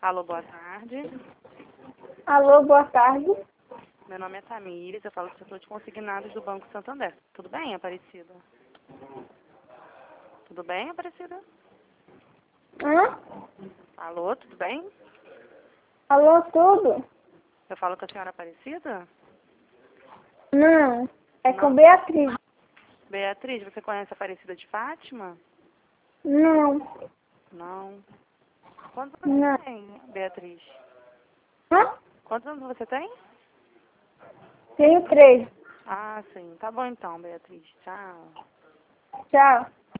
Alô, boa tarde. Alô, boa tarde. Meu nome é Tamires, eu falo do setor de consignados do Banco Santander. Tudo bem, Aparecida? Tudo bem, Aparecida? Hã? Alô, tudo bem? Alô, tudo? Eu falo com a senhora Aparecida? Não, é com Não. Beatriz. Beatriz, você conhece a Aparecida de Fátima? Não, Não. Quantos anos não. você tem, Beatriz? Hã? Quantos anos você tem? Tenho 3. Ah, sim. Tá bom então, Beatriz. Tchau. Tchau.